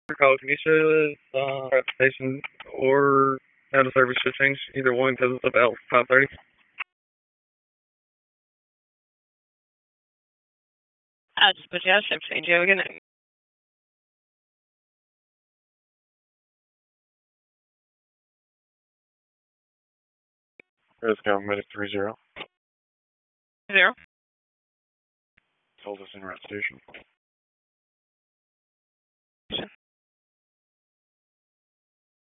Call, can you show the station or how the service should change? Either one because it's about 5:30. I'll just put you on shift change. You have a good night. Rescue Medic 30. 0. Told us in route station.